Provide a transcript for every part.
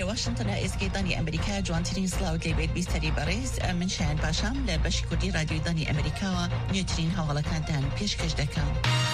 واشنطن اسكيداني أمريكا جوانترين سلاود لبيت بيستري باريس من شان باشام لبشي كردي راديو داني أمريكا نيوترين هاولا كانتان بيشكش دكا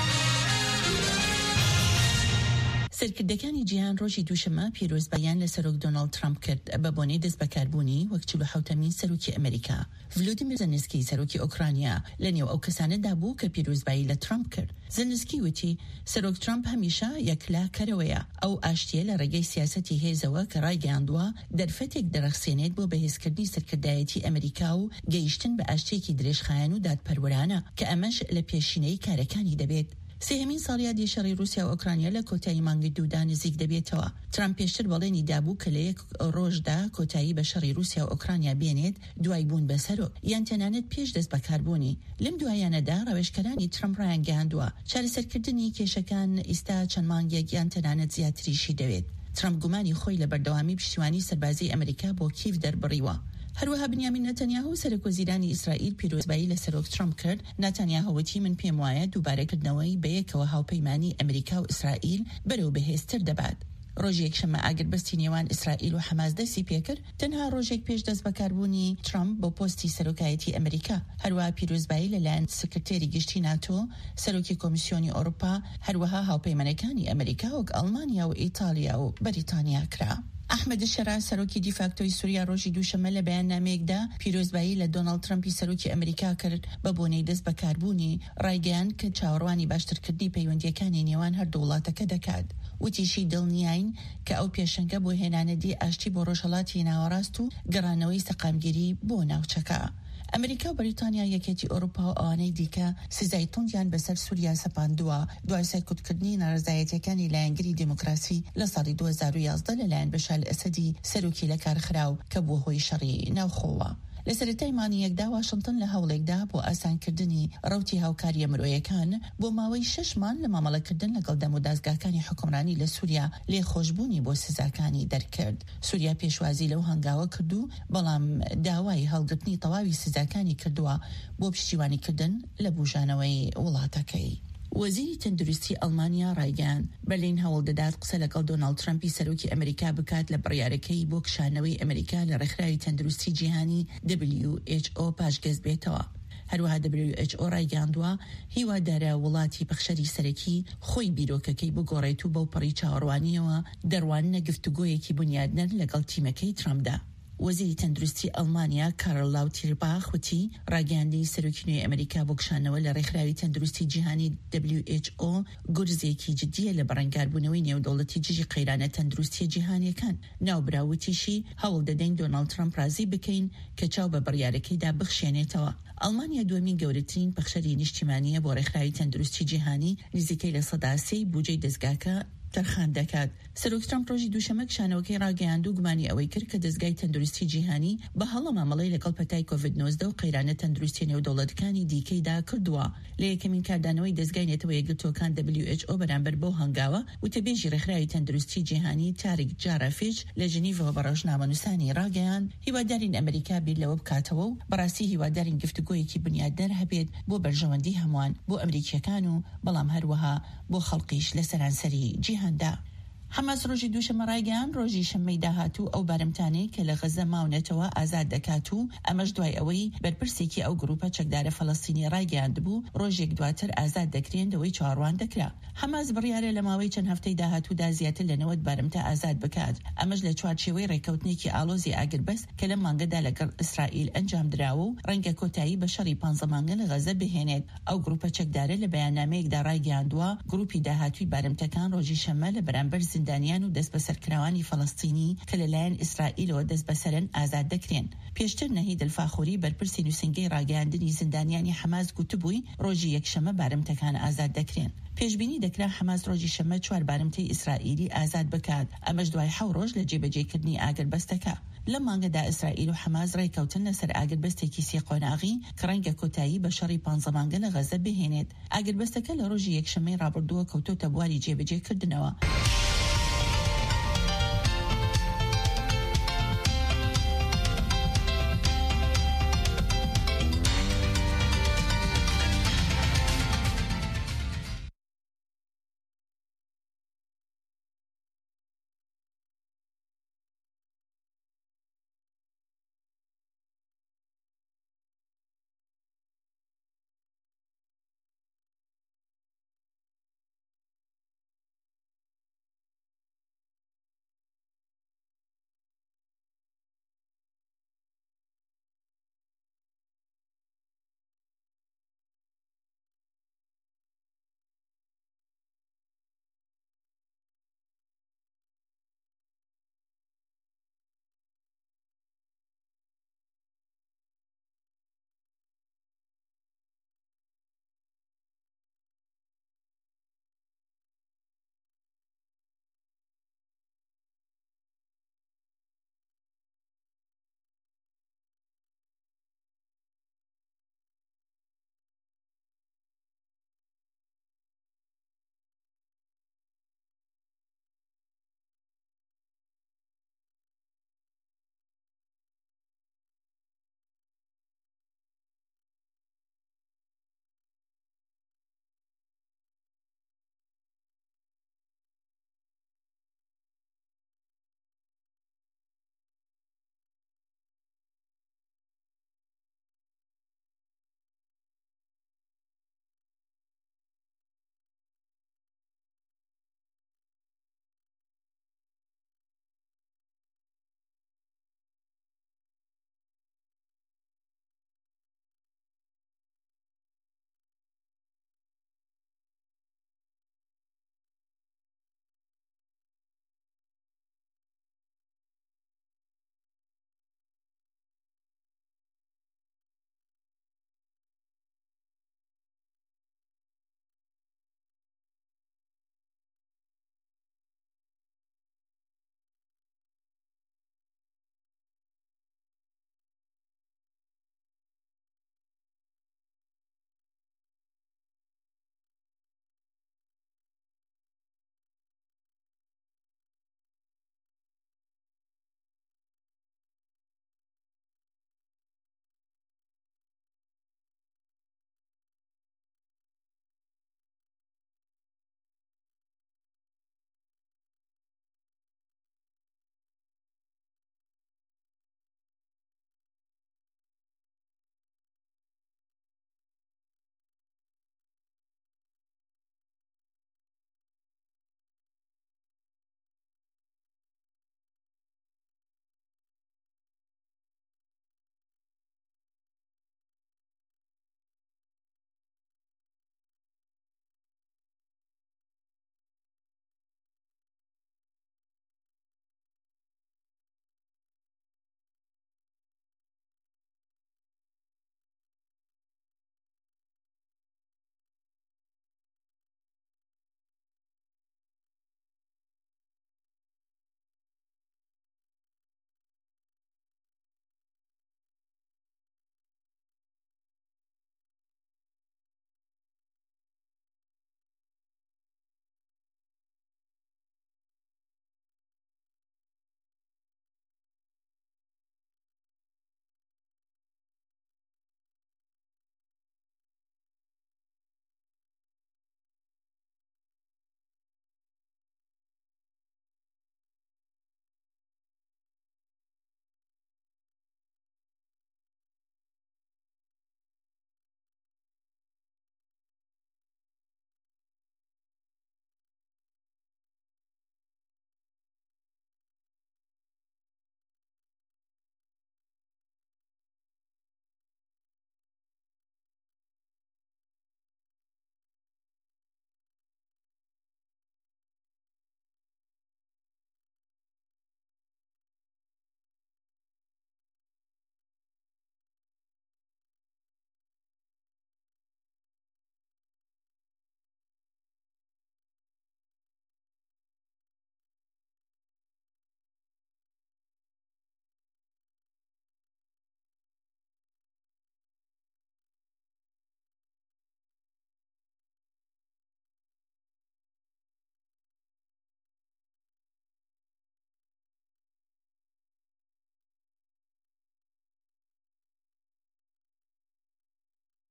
سەرکردەکانی جیهان ڕۆژی دووشەمە پیرۆزباییان لە سەرۆک دۆناڵد ترامپ کرد بە بۆنەی دەست بەکاربوونی وەک 47مین سەرۆکی ئەمریکا. ڤلودیمیر زەلنسکی سەرۆکی ئۆکرانیا لە نێو ئەو کەسانەدا بوو کە پیرۆزبایی لە ترامپ کرد. زەلنسکی وتی سەرۆک ترامپ هەمیشە یەکلاکەرەوەیە ئەو ئاشتیە لە ڕێگەی سیاسەتی هێزەوە کە ڕایگەیاندووە دەرفەتێک دەرەخسێنێت بۆ بەهێزکردنی سەرکردایەتی ئەمریکا و گەیشتن بە ئاشتێکی درێژخایەن و دادپەروەرانە کە ئەمەش لە پێشینەی کارەکانی دەبێت. سێهەمین ساڵیادی شەڕی رووسیا و ئۆکرانیا لە کۆتایی مانگی دوودا نزیک دەبێتەوە. ترامپ پێشتر بەڵێنی دابوو کە لە یەک ڕۆژدا کۆتایی بە شەڕی رووسیا و ئۆکرانیا بێنێت دوای بوون بەسەرۆ یان تەنانەت پێش دەست بەکاربوونی. لەم دوایانەدا ڕەوێژکەرانی ترامپ ڕایانگەیاندووە چارەسەرکردنی کێشەکان ئیستا چەند مانگێک یان تەنانەت زیاتریشی دەوێت. ترامپ گومانی خۆی لە بەردەوامی پشتیوانی سەربازی ئەمریکا بۆ کیف دەربڕیوە. هەروەها بنیامین نەتەنیاهو سەرۆکوەزیرانی ئیسرائیل پیرۆزبایی لە سەرۆک ترامپ کرد. نەتەنیاهوتی من پێم وایە دووبارەکردنەوەی بەیەکەوە هاوپەیمانی ئەمریکا و ئیسرائیل بەرەو بەهێزتر دەبات. ڕۆژی یەکشەممە ئاگربەستی نێوان ئیسرائیل و حەماس دەستی پێکرد تەنها ڕۆژێک پێش دەست بەکاربوونی ترامپ بۆ پۆستی سەرۆکایەتی ئەمریکا. هەروەها پیرۆزبایی لەلایەن سکرتێری گشتی ناتۆ، سەرۆکی کۆمیسیۆنی ئەوروپا، هەروەها هاوپەیمانەکانی ئەمریکا وەک ئەڵمانیا و ئیتالیا و بەریتانیا کرا. ئەحمەد شەرا سەرۆکی دیفاکتۆی سووریا ڕۆژی دووشەمە لە بەیاننامەیەکدا پیرۆزبایی لە دۆناڵد ترامپی سەرۆکی ئەمریکا کرد بە بۆنەی دەست بەکاربوونی ڕایگەیان کە چاوەڕوانی باشترکردنی پەیوەندیەکانی نێوان هەردوو وڵاتەکە دەکات. وتیشی دڵنیاین کە ئەو پێشەنگە بۆ هێنانەدی ئاشتی بۆ ڕۆژهەڵاتی ناوەڕاست و گەڕانەوەی سەقامگیری بۆ ناوچەکە. ئەمریکا و بەریتانیا یەکێتی ئەوروپا و ئەوانەی دیکە سزای توندیان بەسەر سووریا سەپاندووە دوای سەرکوتکردنی ناڕزایەتیەکانی لایەنگری دیموکراسی لە ساڵی 2011 لەلایەن بەشار ئەسەدی سەرۆکی لە کارخراو کە بووە هۆی شەڕی ناوخۆوە. لە سەرەتای مانگێکدا واشنتن لە هەوڵێکدا بۆ ئاسانکردنی ڕەوتی هاوکاریە مرۆیەکان بۆ ماوەی 6 مان لە مامەڵەکردن لەگەڵ دەم و دازگاکانی حکومڕانی لە سووریا لێخۆشبوونی بۆ سزاکانی دەرکرد. سووریا پێشوازی لەو هەنگاوە کردو بەڵام داوای هەڵگرتنی تەواوی سزاکانی کردووە بۆ پشتیوانیکردن لە بوژانەوەی وڵاتەکەی. وەزیری تەندروستی ئەڵمانیا ڕایگەیاند بەرلین هەوڵ دەدات قسە لەگەڵ دۆناڵد ترامپی سەرۆکی ئەمریکا بکات لە بڕیارەکەی بۆ کشانەوەی ئەمریکا لە ڕێکخراوی تەندروستی جیهانی WHO پاشگەز بێتەوە. هەروەها WHO ڕایگەیاندووە هیوادارە وڵاتی پەخشەری سەرەکی خۆی بیرۆکەکەی بگۆڕێت و بەو پەڕی چاوەڕوانیەوە دەڕواننە گفتوگۆیەکی بنیادنەر لەگەڵ تیمەکەی ترامپدا. وەزیری تەندروستی ئەڵمانیا کارل لاوتیرباخ وتی ڕاگەیاندنی سەرۆکی نوێی ئەمریکا بۆ کشانەوە لە ڕێکخراوی تەندروستی جیهانی WHO گورزێکی جدیە لە بەڕێنگاربوونەوەی نێودەوڵەتی جژی قەیرانە تەندروستی جیهانیەکان. ناوبراوتیشی هەوڵ دەدەین دۆناڵد ترامپ رازی بکەین کە چاو بە بڕیارەکەیدا بخشێنێتەوە. ئەڵمانیا دووەمین گەورەترین پەخشەری نیشتیمانیە بۆ ڕێکخراوی تەندروستی جیهانی نزیکەی لە 100% بودجەی دەستگاکە تەرخان دەکات. سەرۆک ترامپ ڕۆژی دووشەمە کشانەوەکەی ڕاگەیاند و گومانی ئەوەی کرد کە دەستگای تەندروستی جیهانی بە هەڵە مامەڵەی لەگەڵ پەتای کۆڤید-19 و قەیرانە تەندروستی نێودەوڵەتەکانی دیکەیدا کردووە. لە یەکەمین کاردانەوەی دەستگای نێتەوە یەکگرتووەکان WHO بەرامبەر بۆ هەنگاوە وتەبێژی ڕێکخراوی تەندروستی جیهانی تاریک جارافیچ لە ژنیڤەوە بە ڕۆژنامەنووسانی ڕاگەیاند هیوادارین ئەمریکا بیر لەوە بکاتەوە و بەڕاستی هیوادارین گفتوگۆیەکی بنیادنەر هەبێت بۆ بەرژەوەندی هەمووان بۆ ئەمریکیەکان و بەڵام هەروەها بۆ خەڵقیش لە سەرانسەری جیهاندا. حەماس ڕۆژی دووشەمە ڕایگەیاند ڕۆژی شەممەی داهاتوو ئەو بارمتانەی کە لە غەزە ماونەتەوە ئازاد دەکات و ئەمەش دوای ئەوەی بەرپرسێکی ئەو گروپە چەکدارە فەڵەستینی ڕایگەیاند بوو ڕۆژێک دواتر ئازاد دەکرێنەوەی چاوەڕوان دەکرا. حەماس بڕیارە لە ماوەی چەند هەفتەی داهاتوودا زیاتر لە 90 بارمتە ئازاد بکات. ئەمەش لە چوارچێوەی ڕێکەوتنێکی ئالۆزی ئاگربەست کە لە مانگەدا لەگەڵ ئیسرائیل ئەنجام درراوە و ڕەنگە کۆتایی بە شەڕی 15 مانگە لە غەزە بهێنێت. ئەو گروپە چەکدارە لە بەیاننامەیەکدا ڕایگەیاندووە گروپی داهاتووی بارمتەکان ڕۆژی شەممە لە بەرامبەر زیندانیان و دەست سەرکراوانی فەڵەستینی کە لەلایەن ئیسرائیلەوە دەست بەسەرن ئازاد دەکرێن. پێشتر نەهید الفاخوری بەرپرسی نووسنگەی ڕاگەیاندنی زیندانیانی حەماس گوتبووی ڕۆژی یەکشەمە بارمتەکان ئازاد دەکرێن. پێشبینی دەکرا حەماس ڕۆژی شەممە 4 بارمتەی ئیسرائیلی ئازاد بکات. ئەمەش دوای 7 ڕۆژ لە جێبەجێکردنی ئاگربەستەکە. لە مانگەدا ئیسرائیل و حەماس ڕێکەوتن لەسەر ئاگربەستێکی سێقۆناغی کە ڕەنگە کۆتایی بە شەڕی 15 مانگە لە غەزە بهێنێت. ئاگربەستەکە لە ڕۆژی یەکشەمەی ڕابردووە کەوتۆتە بواری جێبەجێکردنەوە.